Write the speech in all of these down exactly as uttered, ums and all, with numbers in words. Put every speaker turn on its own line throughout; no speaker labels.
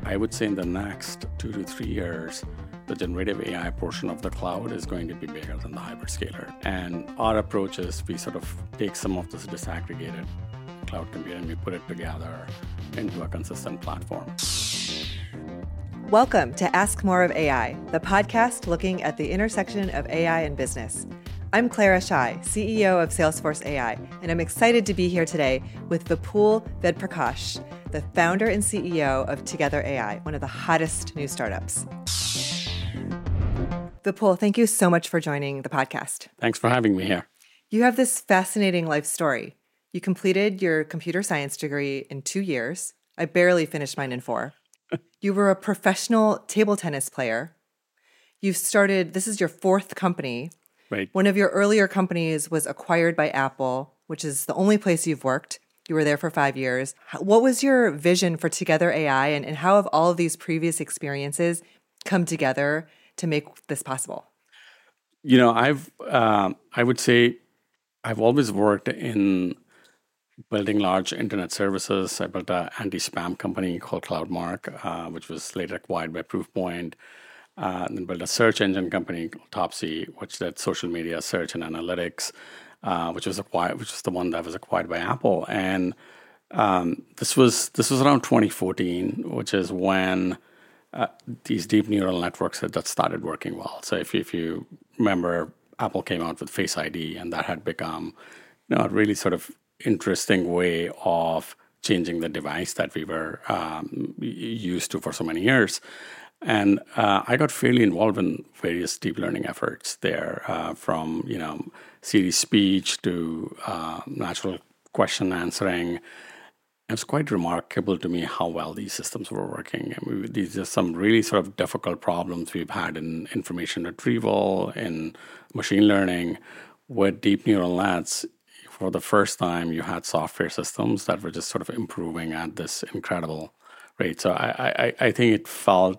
I would say in the next two to three years, the generative A I portion of the cloud is going to be bigger than the hyperscaler. And our approach is we sort of take some of this disaggregated cloud computing and we put it together into a consistent platform.
Welcome to Ask More of A I, the podcast looking at the intersection of A I and business. I'm Clara Shai, C E O of Salesforce A I, and I'm excited to be here today with Vipul Vedprakash, the founder and C E O of Together A I, one of the hottest new startups. Vipul, thank you so much for joining the podcast.
Thanks for having me here.
You have this fascinating life story. You completed your computer science degree in two years. I barely finished mine in four. You were a professional table tennis player. You've started, this is your fourth company.
Right.
One of your earlier companies was acquired by Apple, which is the only place you've worked. You were there for five years. What was your vision for Together A I, and, and how have all of these previous experiences come together to make this possible?
You know, I've, uh, I would say I've always worked in building large internet services. I built an anti-spam company called CloudMark, uh, which was later acquired by Proofpoint. Uh, and then built a search engine company called Topsy, which did social media search and analytics, uh, which was acquired, which was the one that was acquired by Apple. And um, this was this was around twenty fourteen, which is when uh, these deep neural networks had that started working well. So if if you remember, Apple came out with Face I D, and that had become, you know, a really sort of interesting way of changing the device that we were um, used to for so many years. And uh, I got fairly involved in various deep learning efforts there, uh, from, you know, Siri speech to uh, natural question answering. It was quite remarkable to me how well these systems were working. I mean, these are some really sort of difficult problems we've had in information retrieval, in machine learning, with deep neural nets. For the first time, you had software systems that were just sort of improving at this incredible rate. So I, I, I think it felt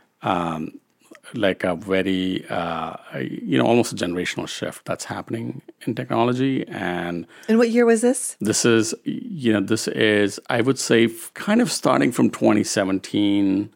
um, like a very, uh, you know, almost a generational shift that's happening in technology. And
And what year was this?
This is, you know, this is, I would say, kind of starting from twenty seventeen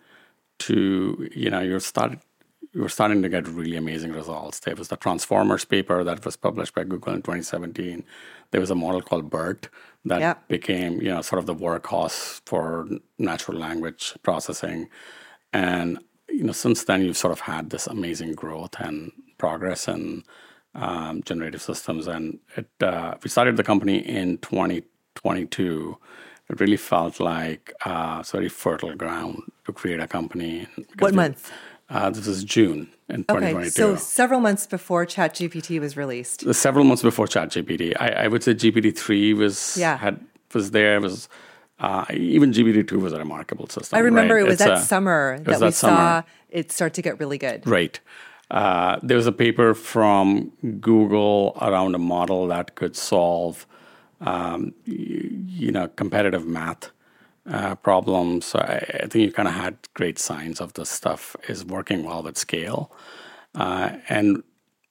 to, you know, you're started. We were starting to get really amazing results. There was the Transformers paper that was published by Google in twenty seventeen. There was a model called BERT that yep. became, you know, sort of the workhorse for natural language processing. And, you know, since then, you've sort of had this amazing growth and progress in um, generative systems. And it, uh, we started the company in twenty twenty-two. It really felt like uh, it's very fertile ground to create a company.
What month?
Uh, this is June in twenty twenty-two.
Okay, so several months before ChatGPT was released.
Several months before ChatGPT. I, I would say G P T three was
yeah.
had was there. Was uh, even G P T two was a remarkable system.
I remember
right?
it was
it's
that
a,
summer that, that we summer. saw it start to get really good.
Right. Uh, there was a paper from Google around a model that could solve, um, you, you know, competitive math Uh, problems. So I, I think you kind of had great signs of this stuff is working well with scale. Uh, and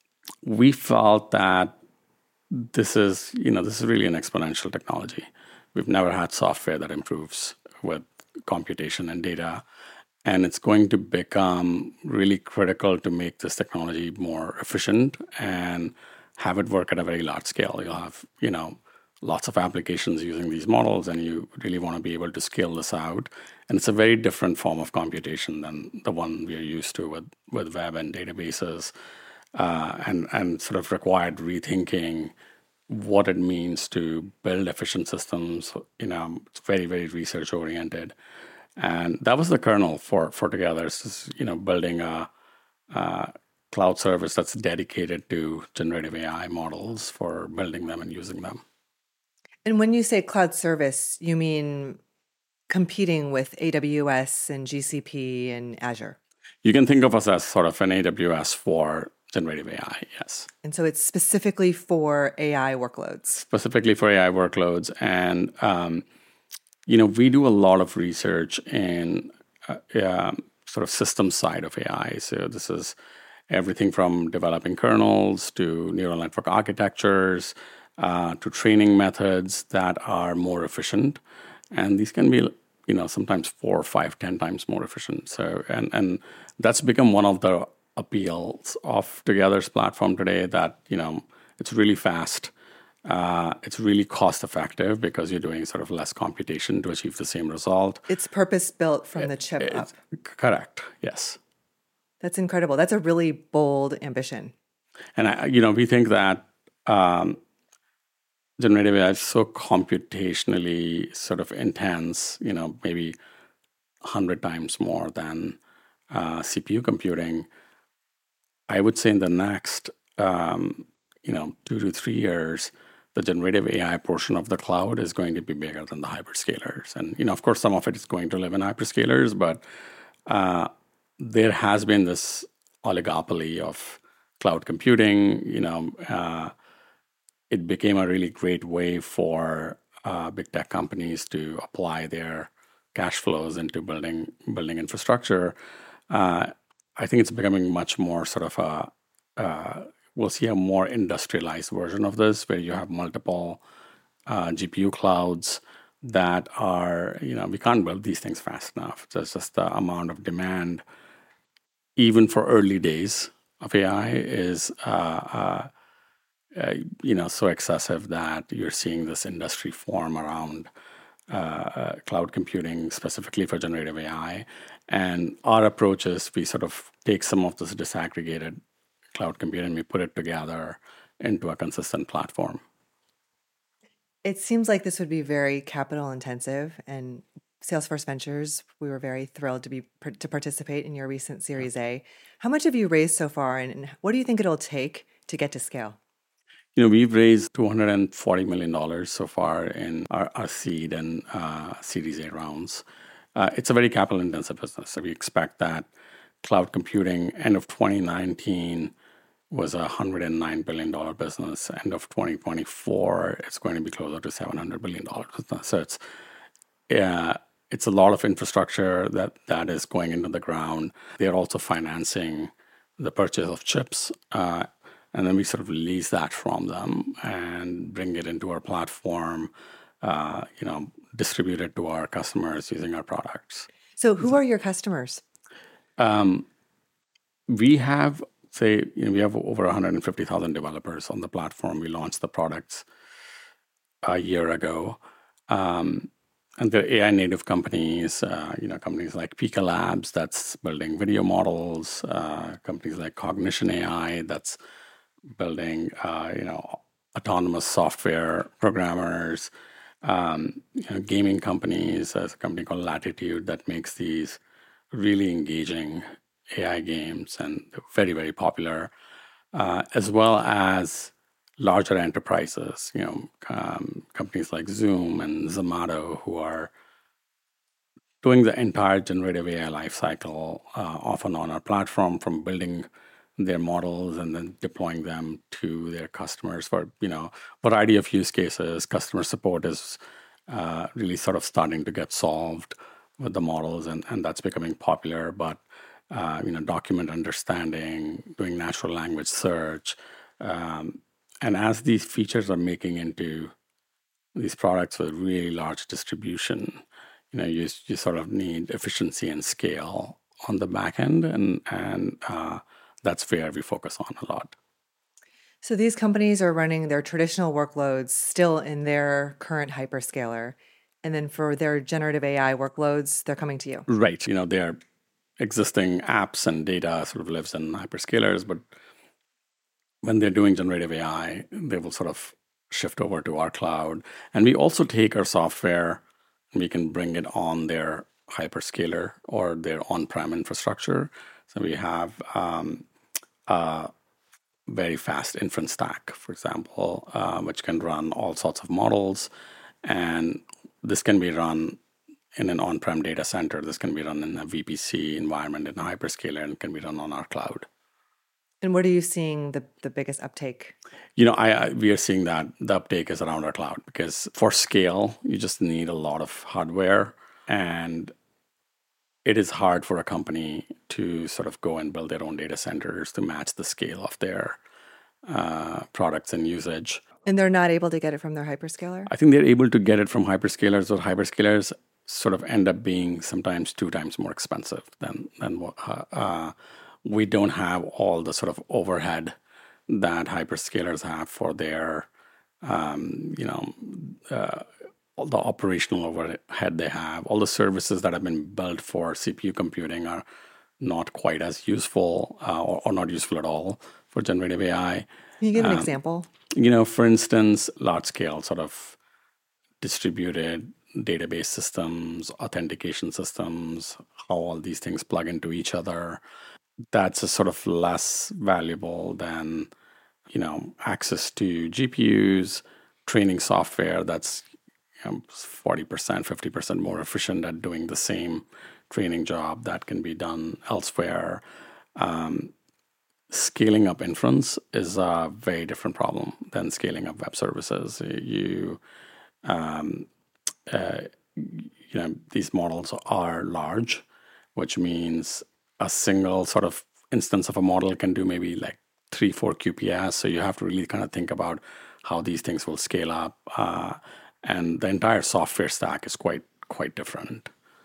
we felt that this is, you know, this is really an exponential technology. We've never had software that improves with computation and data. And it's going to become really critical to make this technology more efficient and have it work at a very large scale. You'll have, you know, lots of applications using these models, and you really want to be able to scale this out. And it's a very different form of computation than the one we're used to with, with web and databases, uh, and, and sort of required rethinking what it means to build efficient systems. You know, it's very, very research-oriented. And that was the kernel for, for Together. It's just, you know, building a, a cloud service that's dedicated to generative A I models for building them and using them.
And when you say cloud service, you mean competing with A W S and G C P and Azure?
You can think of us as sort of an A W S for generative A I, yes.
And so it's specifically for A I workloads?
Specifically for A I workloads. And, um, you know, we do a lot of research in uh, uh, sort of system side of A I. So this is everything from developing kernels to neural network architectures, Uh, to training methods that are more efficient. And these can be you know, sometimes four, five, ten times more efficient. So, and and that's become one of the appeals of Together's platform today. That you know, it's really fast. Uh, it's really cost effective because you're doing sort of less computation to achieve the same result.
It's purpose built from it, the chip
it,
up.
Correct. Yes.
That's incredible. That's a really bold ambition.
And I, you know, we think that um, generative A I is so computationally sort of intense. You know, maybe a hundred times more than uh, C P U computing. I would say in the next, um, you know, two to three years, the generative A I portion of the cloud is going to be bigger than the hyperscalers. And, you know, of course, some of it is going to live in hyperscalers, but uh, there has been this oligopoly of cloud computing. You know, uh, it became a really great way for uh, big tech companies to apply their cash flows into building building infrastructure. Uh, I think it's becoming much more sort of a, uh, we'll see a more industrialized version of this where you have multiple uh, G P U clouds that are, you know, we can't build these things fast enough. There's just the amount of demand, even for early days of A I, is, uh, uh, uh, you know, so excessive that you're seeing this industry form around Uh, cloud computing specifically for generative A I. And our approach is we sort of take some of this disaggregated cloud computing and we put it together into a consistent platform.
It seems like this would be very capital intensive, and Salesforce Ventures, we were very thrilled to be to participate in your recent Series A. How much have you raised so far, and what do you think it'll take to get to scale?
You know, we've raised two hundred forty million dollars so far in our, our seed and uh, Series A rounds. Uh, it's a very capital-intensive business. So we expect that cloud computing, end of twenty nineteen, was a one hundred nine billion dollars business. End of twenty twenty-four, it's going to be closer to seven hundred billion dollars business. So it's, uh, it's a lot of infrastructure that, that is going into the ground. They're also financing the purchase of chips. Uh, And then we sort of lease that from them and bring it into our platform, uh, you know, distribute it to our customers using our products.
So who are your customers?
Um, we have, say, you know, we have over one hundred fifty thousand developers on the platform. We launched the products a year ago. Um, and they're A I native companies, uh, you know, companies like Pika Labs that's building video models, uh, companies like Cognition A I that's building, uh, you know, autonomous software programmers, um, you know, gaming companies. There's a company called Latitude that makes these really engaging A I games, and they're very, very popular, uh, as well as larger enterprises, you know, um, companies like Zoom and Zomato, who are doing the entire generative A I lifecycle, uh, often on our platform, from building their models and then deploying them to their customers for, you know, variety of use cases. Customer support is uh, really sort of starting to get solved with the models, and, and that's becoming popular. But, uh, you know, document understanding, doing natural language search. Um, and as these features are making into these products with really large distribution, you know, you, you sort of need efficiency and scale on the back end, and, and, uh, that's where we focus on a lot.
So these companies are running their traditional workloads still in their current hyperscaler. And then for their generative A I workloads, they're coming to you.
Right. You know, their existing apps and data sort of lives in hyperscalers, but when they're doing generative A I, they will sort of shift over to our cloud. And we also take our software and we can bring it on their hyperscaler or their on-prem infrastructure. So we have um, a very fast inference stack, for example, uh, which can run all sorts of models. And this can be run in an on-prem data center. This can be run in a V P C environment in a hyperscaler, and can be run on our cloud.
And what are you seeing the, the biggest uptake?
You know, I, I we are seeing that the uptake is around our cloud, because for scale, you just need a lot of hardware, and it is hard for a company to sort of go and build their own data centers to match the scale of their uh, products and usage.
And they're not able to get it from their hyperscaler?
I think they're able to get it from hyperscalers, or hyperscalers sort of end up being sometimes two times more expensive than than what uh, uh, we don't have all the sort of overhead that hyperscalers have for their um, you know uh, all the operational overhead they have. All the services that have been built for C P U computing are not quite as useful uh, or, or not useful at all for generative A I.
Can you give an um, example?
You know, for instance, large scale sort of distributed database systems, authentication systems, how all these things plug into each other. That's a sort of less valuable than, you know, access to G P Us, training software that's you know, forty percent, fifty percent more efficient at doing the same training job that can be done elsewhere. Um, scaling up inference is a very different problem than scaling up web services. You, um, uh, you know, these models are large, which means a single sort of instance of a model can do maybe like three, four Q P S. So you have to really kind of think about how these things will scale up. Uh, and the entire software stack is quite, quite different.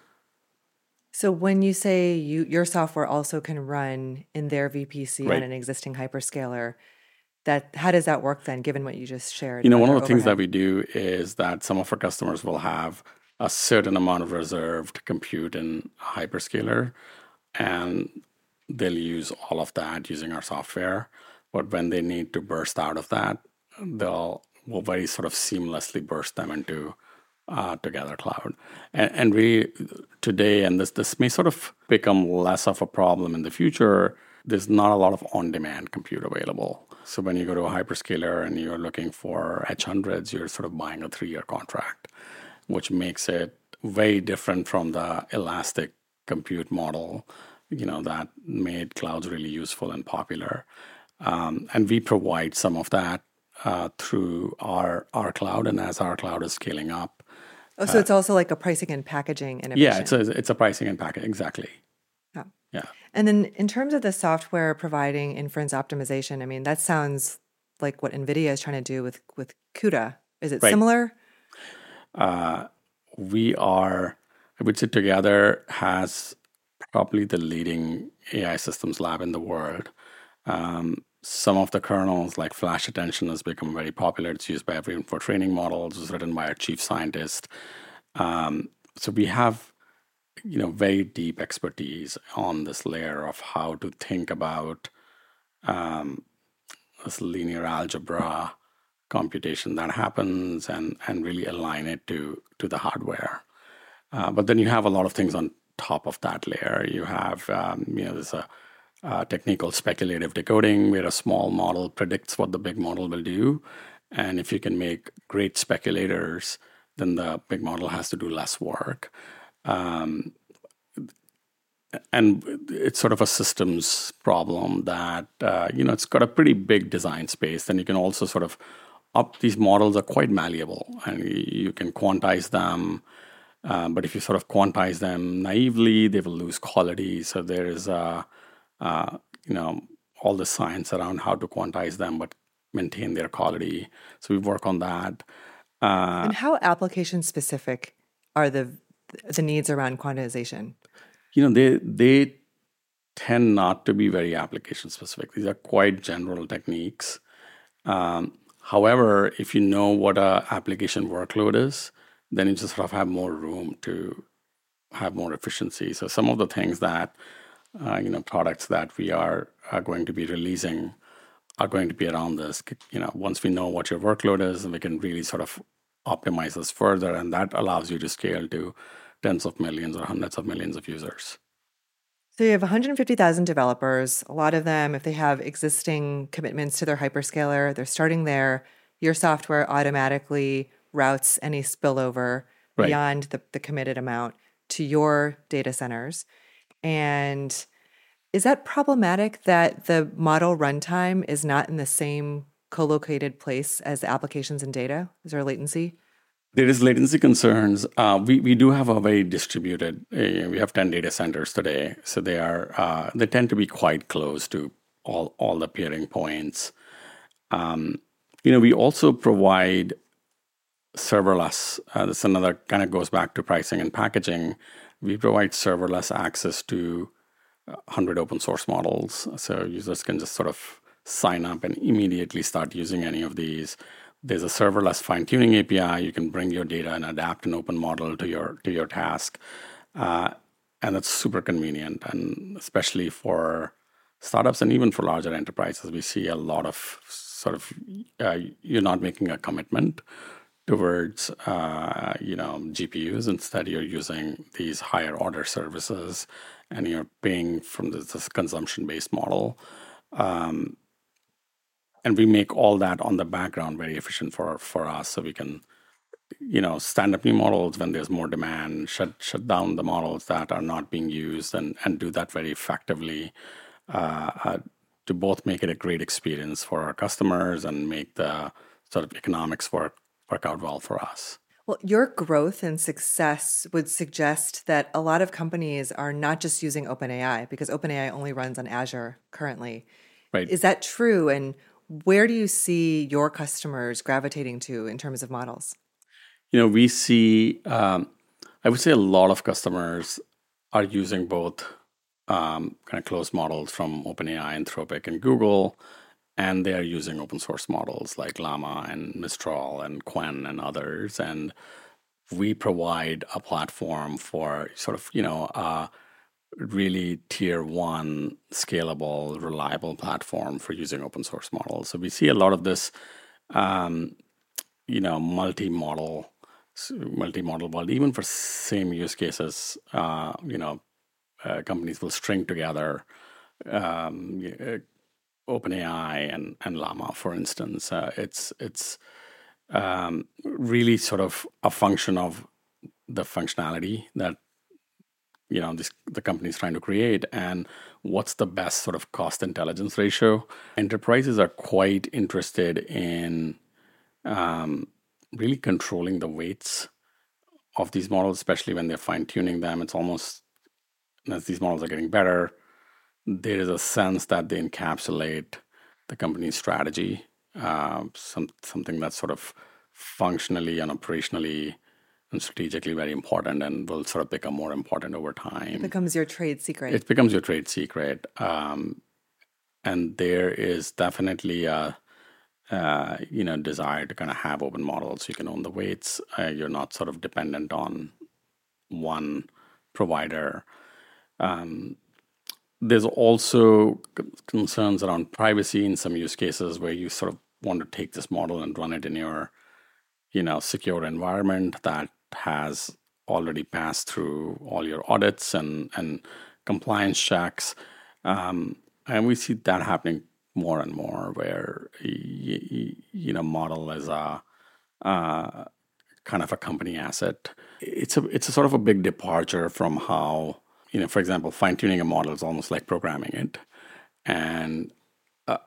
So when you say you, your software also can run in their V P C right. on an existing hyperscaler, that how does that work then, given what you just shared?
You know, one of the overhead? things that we do is that some of our customers will have a certain amount of reserved compute in a hyperscaler, and they'll use all of that using our software. But when they need to burst out of that, they'll will very sort of seamlessly burst them into uh, Together Cloud. And, and really today, and this this may sort of become less of a problem in the future, there's not a lot of on-demand compute available. So when you go to a hyperscaler and you're looking for H hundreds, you're sort of buying a three-year contract, which makes it very different from the elastic compute model, you know, that made clouds really useful and popular. Um, and we provide some of that uh, through our our cloud, and as our cloud is scaling up.
Oh, so uh, it's also like a pricing and packaging innovation.
Yeah, it's a it's a pricing and packaging, exactly.
Yeah.
Yeah.
And then in terms of the software providing inference optimization, I mean, that sounds like what NVIDIA is trying to do with, with CUDA. Is it right. similar?
Uh, we are, I would say Together has probably the leading A I systems lab in the world. Um, some of the kernels, like Flash Attention, has become very popular. It's used by everyone for training models. It was written by our chief scientist. Um, so we have you know, very deep expertise on this layer of how to think about um, this linear algebra computation that happens and, and really align it to, to the hardware. Uh, but then you have a lot of things on top of that layer. You have, um, you know, there's a, a technique called speculative decoding, where a small model predicts what the big model will do. And if you can make great speculators, then the big model has to do less work. Um, and it's sort of a systems problem that, uh, you know, it's got a pretty big design space. Then you can also sort of up, these models are quite malleable and you can quantize them. Um, but if you sort of quantize them naively, they will lose quality. So there is, uh, uh, you know, all the science around how to quantize them, but maintain their quality. So we work on that.
Uh, and how application specific are the the needs around quantization?
You know, they they tend not to be very application specific. These are quite general techniques. Um, however, if you know what a application workload is, then you just sort of have more room to have more efficiency. So some of the things that, uh, you know, products that we are, are going to be releasing are going to be around this. You know, once we know what your workload is, and we can really sort of optimize this further, and that allows you to scale to tens of millions or hundreds of millions of users.
So you have one hundred fifty thousand developers. A lot of them, if they have existing commitments to their hyperscaler, they're starting there. Your software automatically routes any spillover right. beyond the, the committed amount to your data centers. And is that problematic that the model runtime is not in the same co-located place as the applications and data? Is there latency?
There is latency concerns. Uh, we we do have a very distributed. Uh, we have ten data centers today, so they are uh, they tend to be quite close to all all the peering points. Um, you know, we also provide serverless. Uh, this another kind of goes back to pricing and packaging. We provide serverless access to one hundred open source models. So users can just sort of sign up and immediately start using any of these. There's a serverless fine-tuning A P I. You can bring your data and adapt an open model to your to your task. Uh, and that's super convenient. And especially for startups and even for larger enterprises, we see a lot of sort of, uh, you're not making a commitment towards, uh, you know, G P Us. Instead, you're using these higher order services and you're paying from this, this consumption-based model. Um, and we make all that on the background very efficient for, for us, so we can, you know, stand up new models when there's more demand, shut shut down the models that are not being used, and, and do that very effectively uh, uh, to both make it a great experience for our customers and make the sort of economics work work out well for us.
Well, your growth and success would suggest that a lot of companies are not just using OpenAI, because OpenAI only runs on Azure currently.
Right.
Is that true? And where do you see your customers gravitating to in terms of models?
You know, we see, um, I would say a lot of customers are using both um, kind of closed models from OpenAI, Anthropic, and Google, and they are using open source models like Llama and Mistral and Qwen and others. And we provide a platform for sort of, you know, uh, really tier one, scalable, reliable platform for using open source models. So we see a lot of this, um, you know, multi-model, multi-model world, even for same use cases. Uh, you know, uh, companies will string together um, OpenAI and, and Llama, for instance. Uh, it's it's um, really sort of a function of the functionality that you know this, the company is trying to create, and what's the best sort of cost intelligence ratio. Enterprises are quite interested in um, really controlling the weights of these models, especially when they're fine-tuning them. It's almost, as these models are getting better, there is a sense that they encapsulate the company's strategy, uh, some something that's sort of functionally and operationally and strategically very important, and will sort of become more important over time.
It becomes your trade secret.
It becomes your trade secret, um, and there is definitely a uh, you know desire to kind of have open models. You can own the weights. Uh, you're not sort of dependent on one provider. Um, There's also concerns around privacy in some use cases where you sort of want to take this model and run it in your, you know, secure environment that has already passed through all your audits and, and compliance checks. Um, and we see that happening more and more where, you, you know, model is a uh, kind of a company asset. It's a, it's a sort of a big departure from how, you know, for example, fine-tuning a model is almost like programming it. And uh,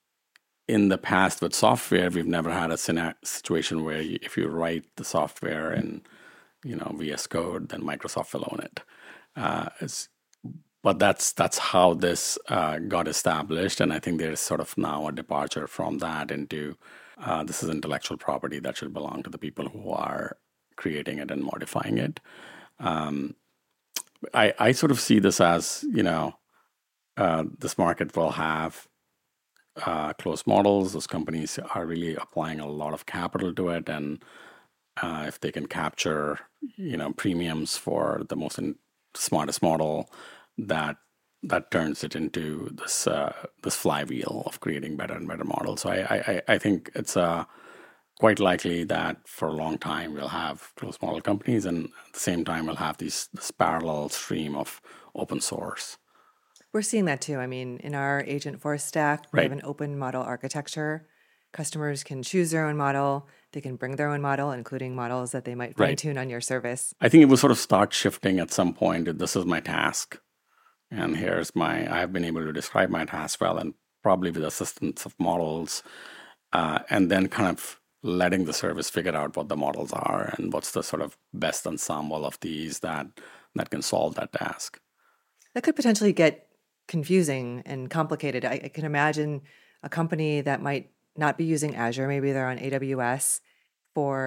in the past with software, we've never had a sina- situation where you, if you write the software in, you know, V S Code, then Microsoft will own it. Uh, it's, but that's that's how this uh, got established. And I think there's sort of now a departure from that into uh, this is intellectual property that should belong to the people who are creating it and modifying it. Um, I, I sort of see this as, you know, uh, this market will have uh, closed models. Those companies are really applying a lot of capital to it. And uh, if they can capture, you know, premiums for the most in, smartest model, that that turns it into this uh, this flywheel of creating better and better models. So I, I, I think it's uh, quite likely that for a long time we'll have closed model companies, and at the same time we'll have these this parallel stream of open source.
We're seeing that too. I mean, in our Agentforce stack, we
Right.
have an open model architecture. Customers can choose their own model. They can bring their own model, including models that they might
Right.
fine-tune on your service.
I think it will sort of start shifting at some point. This is my task, and here's my, I've been able to describe my task well, and probably with assistance of models, uh, and then kind of letting the service figure out what the models are and what's the sort of best ensemble of these that that can solve that task.
That could potentially get confusing and complicated. I, I can imagine a company that might not be using Azure, maybe they're on A W S for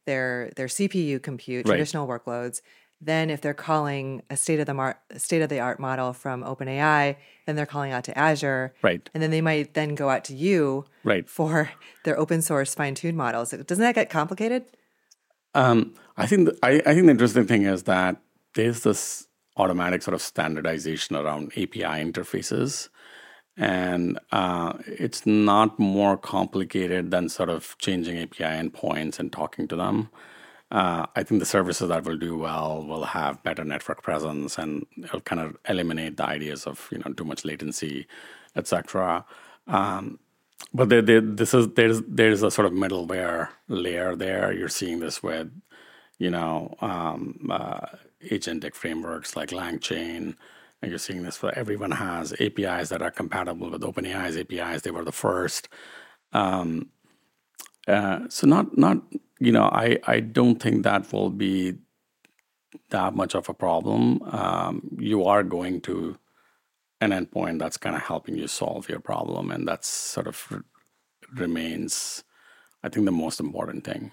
their their C P U compute,
Right.
traditional workloads. Then if they're calling a state of the mar- state of the art model from OpenAI, then they're calling out to Azure.
Right.
And then they might then go out to you
Right.
for their open source fine-tuned models. Doesn't that get complicated?
Um, I think the, I, I think the interesting thing is that there's this automatic sort of standardization around A P I interfaces, and uh, it's not more complicated than sort of changing A P I endpoints and talking to them. Uh, I think the services that will do well will have better network presence, and it'll kind of eliminate the ideas of you know too much latency, et cetera. Um, but there, there, this is there's there's a sort of middleware layer there. You're seeing this with you know um, uh, agentic frameworks like LangChain. And you're seeing this for everyone has A P Is that are compatible with OpenAI's A P Is. They were the first. Um, uh, so not not you know I, I don't think that will be that much of a problem. Um, you are going to an endpoint that's kind of helping you solve your problem, and that's sort of r- remains, I think, the most important thing.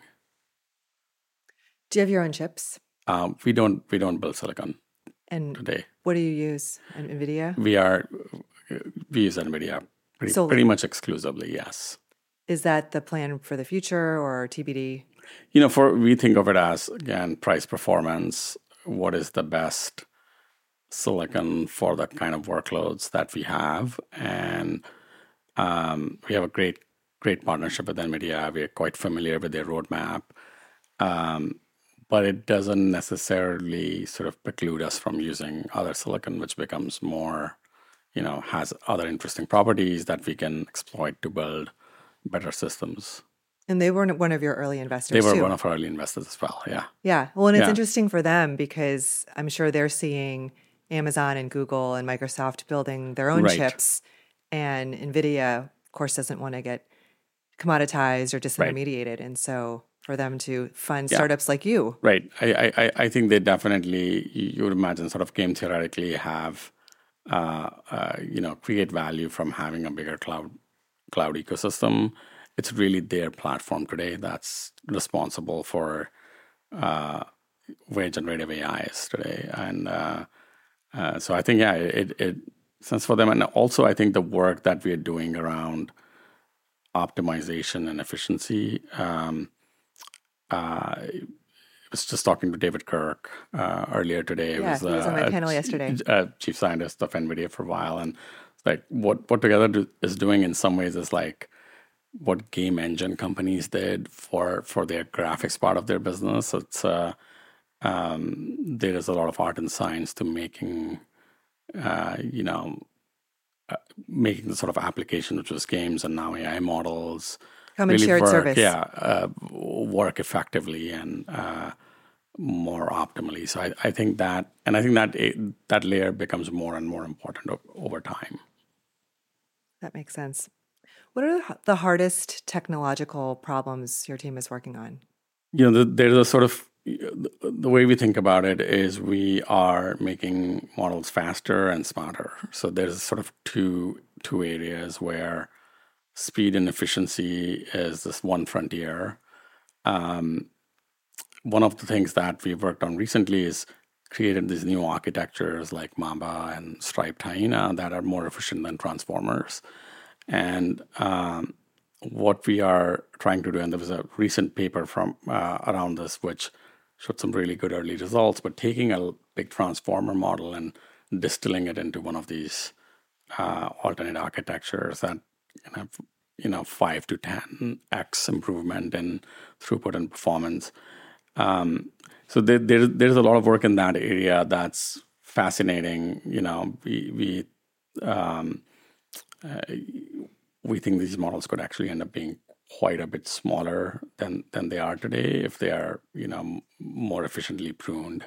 Do you have your own chips?
Um, we don't we don't build silicon
And
today.
what do you use? An NVIDIA?
We are we use NVIDIA pretty,
Solely.
pretty much exclusively. Yes.
Is that the plan for the future or T B D?
You know, for we think of it as again price performance. What is the best silicon for the kind of workloads that we have, and um, we have a great great partnership with NVIDIA. We are quite familiar with their roadmap, um, but it doesn't necessarily sort of preclude us from using other silicon, which becomes more, you know, has other interesting properties that we can exploit to build better systems.
And they were one of your early investors
They were
too.
one of our early investors as well. Yeah.
Yeah. Well, and it's
Yeah.
interesting for them because I'm sure they're seeing Amazon and Google and Microsoft building their own
Right.
chips. And NVIDIA, of course, doesn't want to get commoditized or disintermediated. And so for them to fund
Yeah.
startups like you.
Right. I, I, I- I think they definitely, you would imagine, sort of game theoretically have, uh, uh, you know, create value from having a bigger cloud cloud ecosystem. It's really their platform today that's responsible for uh, where generative A I is today. And uh, uh, so I think, yeah, it, it sense for them. And also, I think the work that we are doing around optimization and efficiency. Um, uh, I was just talking to David Kirk uh, earlier today. It
Yeah,
was,
he was on my
uh,
panel
ch-
yesterday.
Uh, chief scientist of NVIDIA for a while, and it's like what what Together do, is doing in some ways is like what game engine companies did for for their graphics part of their business. It's uh, um, there is a lot of art and science to making, uh, you know, uh, making the sort of application, which was games and now A I models,
Come and shared
work,
service.
yeah, uh, work effectively and uh, more optimally. So I, I think that, and I think that it, that layer becomes more and more important o- over time.
That makes sense. What are the- the hardest technological problems your team is working on?
You know, the, there's a sort of the, the way we think about it is we are making models faster and smarter. So there's sort of two two areas where speed and efficiency is this one frontier. Um, one of the things that we've worked on recently is created these new architectures like Mamba and Striped Hyena that are more efficient than transformers. And um, what we are trying to do, and there was a recent paper from uh, around this which showed some really good early results, but taking a big transformer model and distilling it into one of these uh, alternate architectures that can have, you know, five to ten x improvement in throughput and performance. Um, so there, there, there's a lot of work in that area that's fascinating. You know, we we um, uh, we think these models could actually end up being quite a bit smaller than than they are today if they are, you know, more efficiently pruned.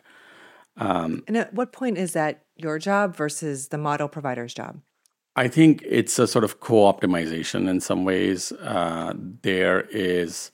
Um,
And at what point is that your job versus the model provider's job?
I think it's a sort of co-optimization in some ways. Uh, there is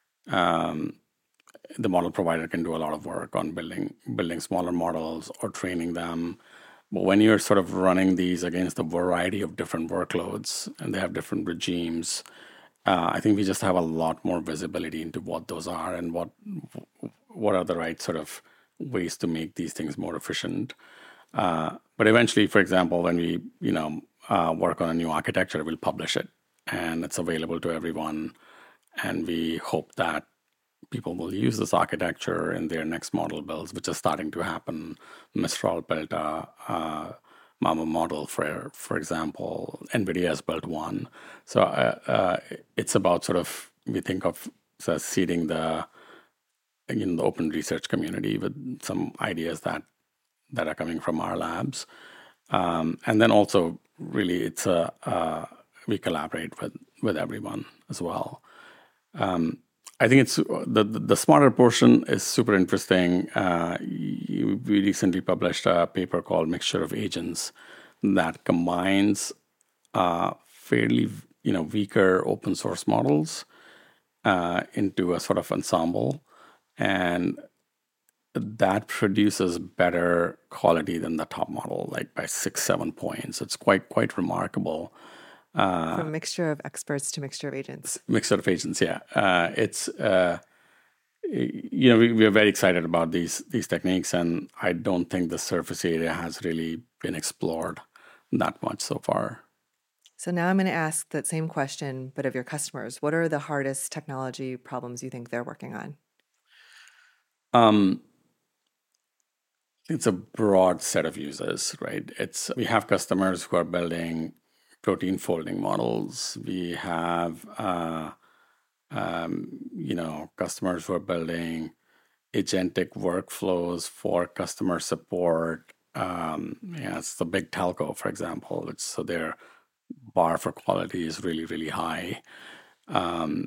um, the model provider can do a lot of work on building building smaller models or training them. But when you're sort of running these against a variety of different workloads and they have different regimes, uh, I think we just have a lot more visibility into what those are and what what are the right sort of ways to make these things more efficient. Uh, but eventually, for example, when we you know uh, work on a new architecture, we'll publish it and it's available to everyone. And we hope that people will use this architecture in their next model builds, which is starting to happen. Mistral built a, a Mama model, for for example. NVIDIA has built one. So uh, uh, it's about sort of, we think of so seeding the you know the open research community with some ideas that that are coming from our labs, um, and then also really it's a uh, we collaborate with with everyone as well. Um, I think it's the the smarter portion is super interesting. Uh, we recently published a paper called "Mixture of Agents" that combines uh, fairly you know weaker open source models uh, into a sort of ensemble, and that produces better quality than the top model, like by six seven points. It's quite quite remarkable.
Uh, From mixture of experts to mixture of agents.
Mixture of agents, yeah. Uh, it's uh, you know we, we are very excited about these these techniques, and I don't think the surface area has really been explored that much so far.
So now I'm going to ask that same question, but of your customers. What are the hardest technology problems you think they're working on?
Um, it's a broad set of users, right? It's we have customers who are building protein folding models. We have, uh, um, you know, customers who are building agentic workflows for customer support. Um, yeah, it's the big telco, for example. It's so their bar for quality is really, really high. Um,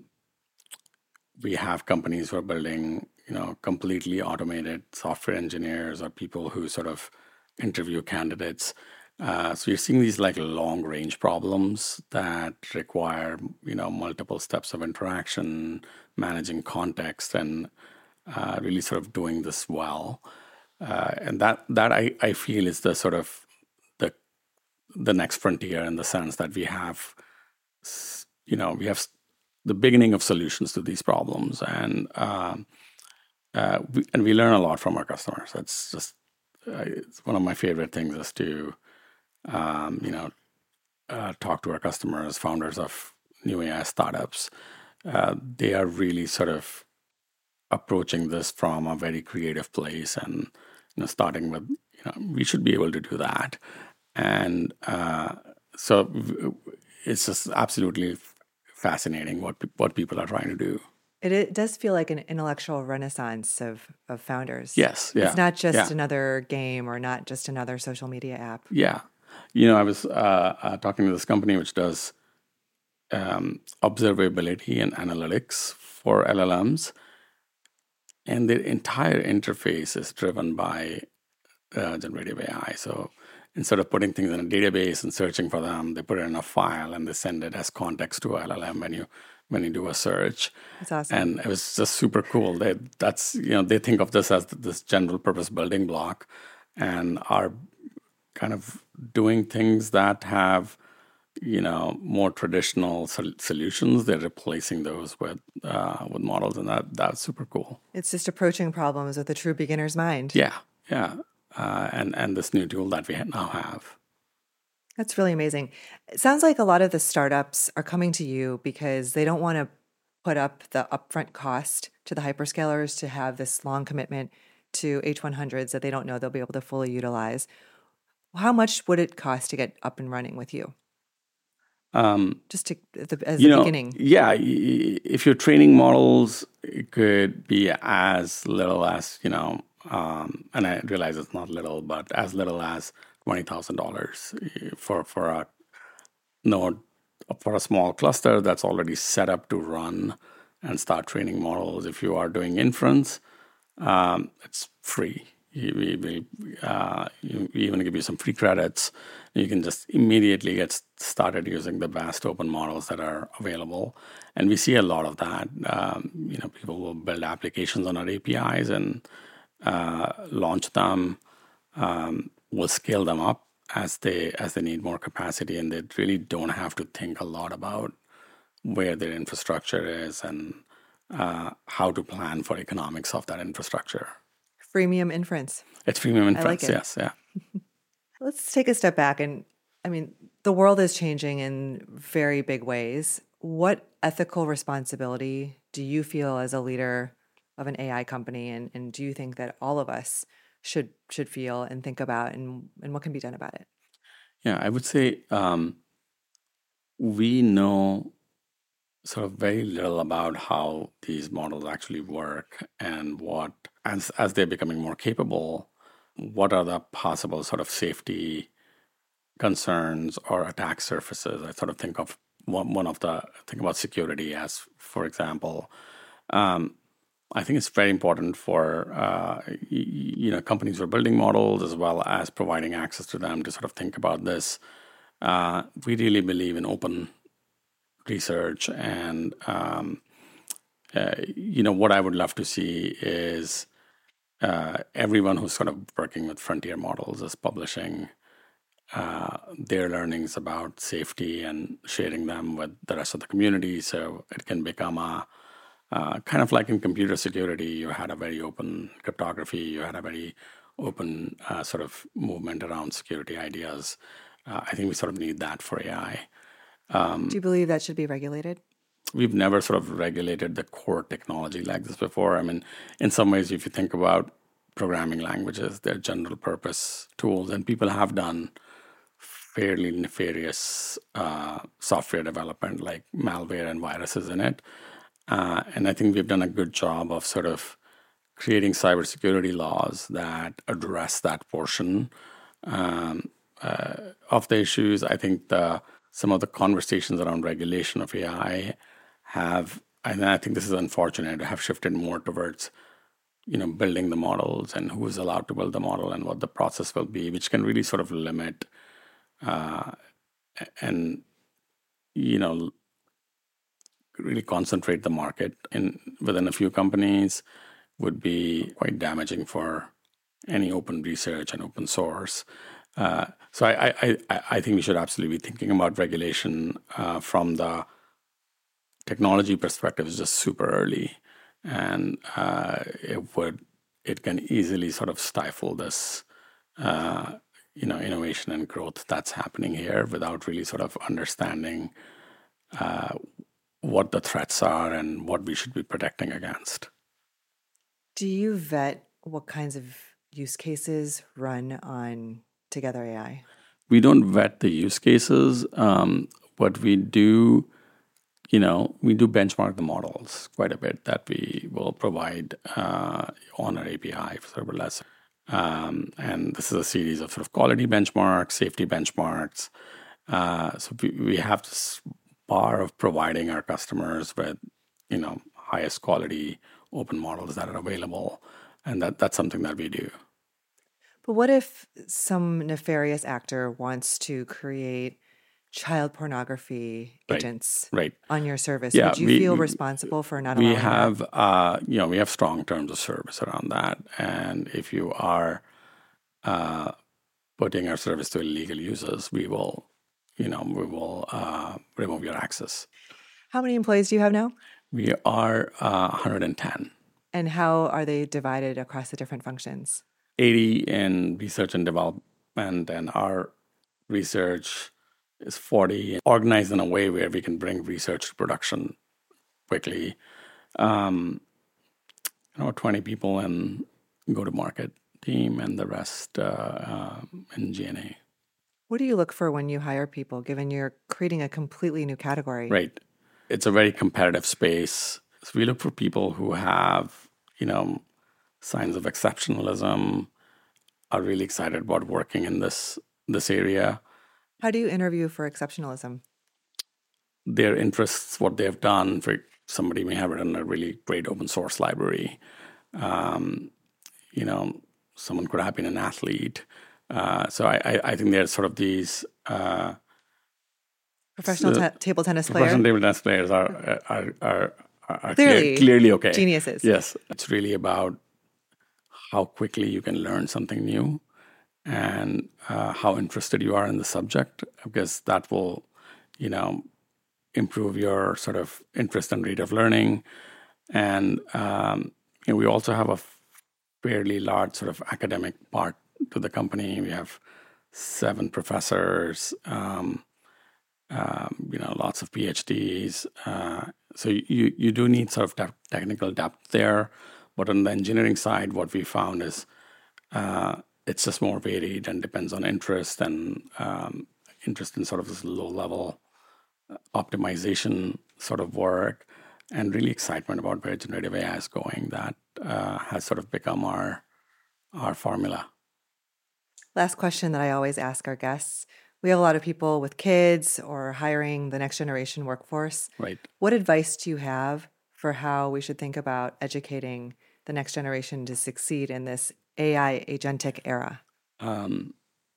we have companies who are building, you know, completely automated software engineers or people who sort of interview candidates. Uh, so you're seeing these like long range problems that require, you know, multiple steps of interaction, managing context, and uh, really sort of doing this well. Uh, and that that I, I feel is the sort of the the next frontier in the sense that we have, you know, we have the beginning of solutions to these problems, and um, uh, we, and we learn a lot from our customers. That's just uh, it's one of my favorite things is to Um, you know, uh, talk to our customers, founders of new A I startups. Uh, they are really sort of approaching this from a very creative place, and you know, starting with, you know, we should be able to do that, and uh, so it's just absolutely fascinating what what people are trying to do.
It, it does feel like an intellectual renaissance of, of founders.
Yes, yeah.
It's not just
yeah.
another game or not just another social media app.
Yeah. You know, I was uh, uh, talking to this company which does um, observability and analytics for L L Ms, and their entire interface is driven by uh, generative A I. So instead of putting things in a database and searching for them, they put it in a file and they send it as context to a L L M when you when you do a search.
That's awesome.
And it was just super cool. They that's you know they think of this as this general purpose building block, and are kind of doing things that have, you know, more traditional sol- solutions. They're replacing those with uh, with models, and that that's super cool.
It's just approaching problems with a true beginner's mind.
Yeah, yeah, uh, and and this new tool that we now have.
That's really amazing. It sounds like a lot of the startups are coming to you because they don't want to put up the upfront cost to the hyperscalers to have this long commitment to H one hundreds that they don't know they'll be able to fully utilize. How much would it cost to get up and running with you? Um, Just to, the, as
you
the
know,
beginning.
Yeah, if you're training models, it could be as little as, you know, um, and I realize it's not little, but as little as twenty thousand dollars for, for a node, for a small cluster that's already set up to run and start training models. If you are doing inference, um, it's free. We will uh, even give you some free credits. You can just immediately get started using the vast open models that are available. And we see a lot of that. Um, you know, people will build applications on our A P Is and uh, launch them. Um, we'll scale them up as they as they need more capacity, and they really don't have to think a lot about where their infrastructure is and uh, how to plan for economics of that infrastructure.
Freemium inference.
It's freemium inference,
I like it.
Yes, yeah.
Let's take a step back. And I mean, the world is changing in very big ways. What ethical responsibility do you feel as a leader of an A I company? And, and do you think that all of us should should feel and think about, and, and what can be done about it?
Yeah, I would say um, we know sort of very little about how these models actually work and what, as as they're becoming more capable, what are the possible sort of safety concerns or attack surfaces. I sort of think of one, one of the, think about security as, for example. Um, I think it's very important for uh, you know companies who are building models as well as providing access to them to sort of think about this. Uh, we really believe in open research, and um, uh, you know what I would love to see is uh, everyone who's sort of working with frontier models is publishing uh, their learnings about safety and sharing them with the rest of the community, so it can become a Uh, kind of like in computer security, you had a very open cryptography, you had a very open uh, sort of movement around security ideas. Uh, I think we sort of need that for A I. Um,
Do you believe that should be regulated?
We've never sort of regulated the core technology like this before. I mean, in some ways, if you think about programming languages, they're general purpose tools, and people have done fairly nefarious uh, software development like malware and viruses in it. Uh, and I think we've done a good job of sort of creating cybersecurity laws that address that portion um, uh, of the issues. I think the some of the conversations around regulation of A I have, and I think this is unfortunate, have shifted more towards, you know, building the models and who is allowed to build the model and what the process will be, which can really sort of limit uh, and, you know, really concentrate the market in within a few companies would be quite damaging for any open research and open source. Uh, so I, I, I, I think we should absolutely be thinking about regulation uh, from the technology perspective. Is just super early, and uh, it would it can easily sort of stifle this uh, you know innovation and growth that's happening here without really sort of understanding uh, what the threats are and what we should be protecting against.
Do you vet what kinds of use cases run on Together A I?
We don't vet the use cases, um, but we do, you know, we do benchmark the models quite a bit that we will provide uh, on our A P I for serverless. Um, and this is a series of sort of quality benchmarks, safety benchmarks. Uh, so we, we have this bar of providing our customers with, you know, highest quality open models that are available, and that that's something that we do.
But what if some nefarious actor wants to create child pornography
Right,
agents
right.
on your service?
Yeah,
Would you
we-
feel
we-
responsible for not
We
allowing
have,
that?
uh, you know, we have strong terms of service around that, and if you are uh, putting our service to illegal users, we will, you know, we will uh, remove your access.
How many employees do you have now?
We are uh, one hundred ten.
And how are they divided across the different functions?
eighty in research and development, and our research is forty, organized in a way where we can bring research to production quickly. Um, you know, twenty people in go-to-market team, and the rest uh, um, in G and A.
What do you look for when you hire people, given you're creating a completely new category?
Right. It's a very competitive space. So we look for people who have, you know, signs of exceptionalism, are really excited about working in this this area.
How do you interview for exceptionalism?
Their interests, what they've done. For somebody may have written a really great open source library. Um, you know, someone could have been an athlete. Uh, so I, I, I think there's sort of these uh,
Professional
so-
ta- table tennis player?
professional table tennis players are are are, are, are
Clearly
clear, clearly okay.
geniuses.
Yes, it's really about how quickly you can learn something new and uh, how interested you are in the subject, because that will, you know, improve your sort of interest and rate of learning. And um, you know, we also have a fairly large sort of academic part to the company. We have seven professors, um, um, you know, lots of PhDs. Uh, so you you do need sort of te- technical depth there. But on the engineering side, what we found is uh, it's just more varied and depends on interest and um, interest in sort of this low-level optimization sort of work, and really excitement about where generative A I is going. That uh, has sort of become our our formula.
Last question that I always ask our guests. We have a lot of people with kids or hiring the next generation workforce.
Right.
What advice do you have for how we should think about educating the next generation to succeed in this A I agentic era?
Um,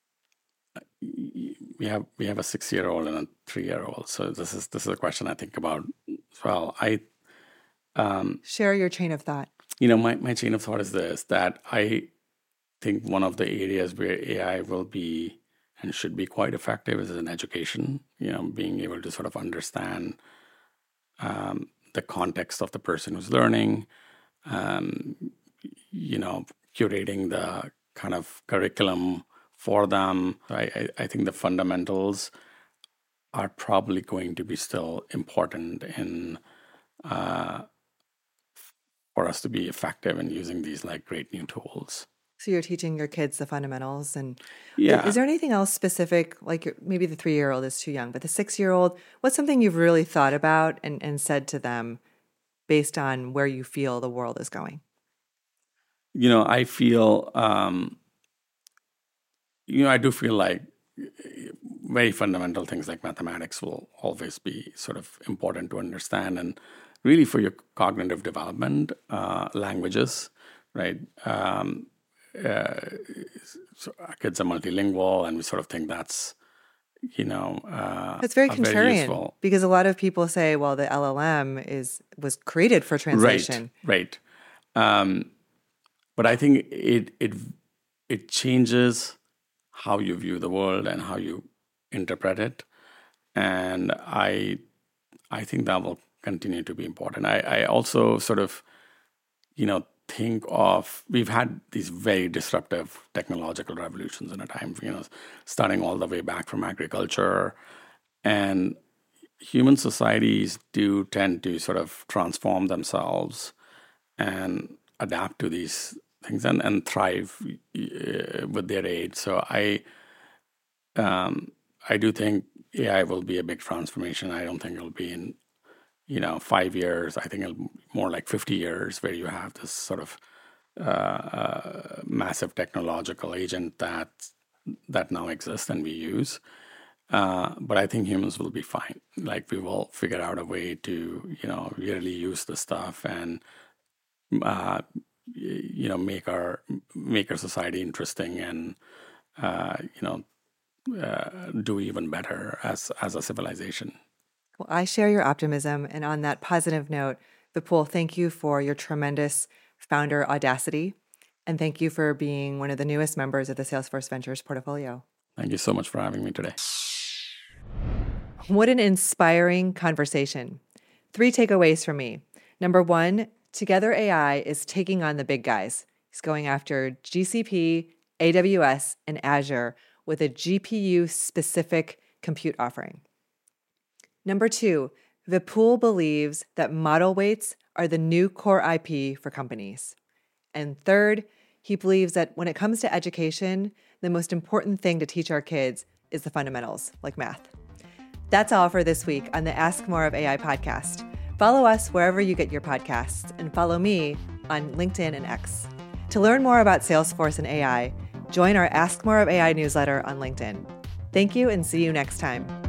we have we have a six-year-old and a three-year-old. So this is this is a question I think about as well. I um,
share your chain of thought.
You know, my, my chain of thought is this, that I think one of the areas where A I will be and should be quite effective is in education. You know, being able to sort of understand um, the context of the person who's learning, um, you know, curating the kind of curriculum for them. I, I, I think the fundamentals are probably going to be still important in uh, for us to be effective in using these like great new tools.
So you're teaching your kids the fundamentals, and
yeah.
Is there anything else specific? Like maybe the three-year-old is too young, but the six-year-old, what's something you've really thought about and, and said to them based on where you feel the world is going?
You know, I feel, um, you know, I do feel like very fundamental things like mathematics will always be sort of important to understand, and really for your cognitive development, uh, languages, right? Um, uh, so our kids are multilingual, and we sort of think that's, you know, uh,
that's very contrarian
very
because a lot of people say, well, the L L M is was created for translation.
Right, right. Um, but I think it it it changes how you view the world and how you interpret it, and I I think that will continue to be important. I, I also sort of, you know, think of, we've had these very disruptive technological revolutions in a time, you know, starting all the way back from agriculture, and human societies do tend to sort of transform themselves and adapt to these things and, and thrive uh, with their age. So I, um, I do think A I will be a big transformation. I don't think it'll be in, you know, five years. I think it'll be more like fifty years where you have this sort of uh, uh, massive technological agent that that now exists and we use. Uh, but I think humans will be fine. Like we will figure out a way to, you know, really use the stuff and, uh, you know, make our make our society interesting and, uh, you know, uh, do even better as as a civilization.
Well, I share your optimism. And on that positive note, Vipul, thank you for your tremendous founder audacity. And thank you for being one of the newest members of the Salesforce Ventures portfolio.
Thank you so much for having me today.
What an inspiring conversation. Three takeaways from me. Number one, Together A I is taking on the big guys. He's going after G C P, A W S, and Azure with a G P U-specific compute offering. Number two, Vipul believes that model weights are the new core I P for companies. And third, he believes that when it comes to education, the most important thing to teach our kids is the fundamentals, like math. That's all for this week on the Ask More of A I podcast. Follow us wherever you get your podcasts, and follow me on LinkedIn and X. To learn more about Salesforce and A I, join our Ask More of A I newsletter on LinkedIn. Thank you, and see you next time.